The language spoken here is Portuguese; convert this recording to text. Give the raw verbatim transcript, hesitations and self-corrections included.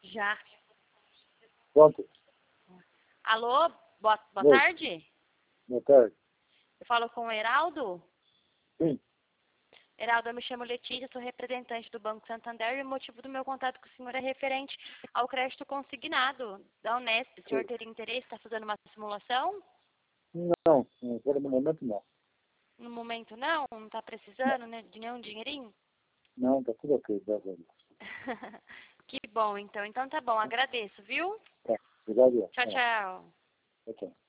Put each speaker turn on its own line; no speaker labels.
Já.
Pronto.
Alô, boa, boa
Oi.
tarde.
Boa tarde.
Eu falo com o Heraldo.
Sim.
Heraldo, eu me chamo Letícia, sou representante do Banco Santander e o motivo do meu contato com o senhor é referente ao crédito consignado da Unesp. O senhor
Sim.
teria interesse? Está fazendo uma simulação?
Não, agora no momento não.
No momento não? Não está precisando né, de nenhum dinheirinho?
Não, está tudo ok, graças a Deus.
Que bom, então. Então tá bom, agradeço, viu?
Tá, obrigado.
Tchau,
É,
tchau.
tchau, tchau.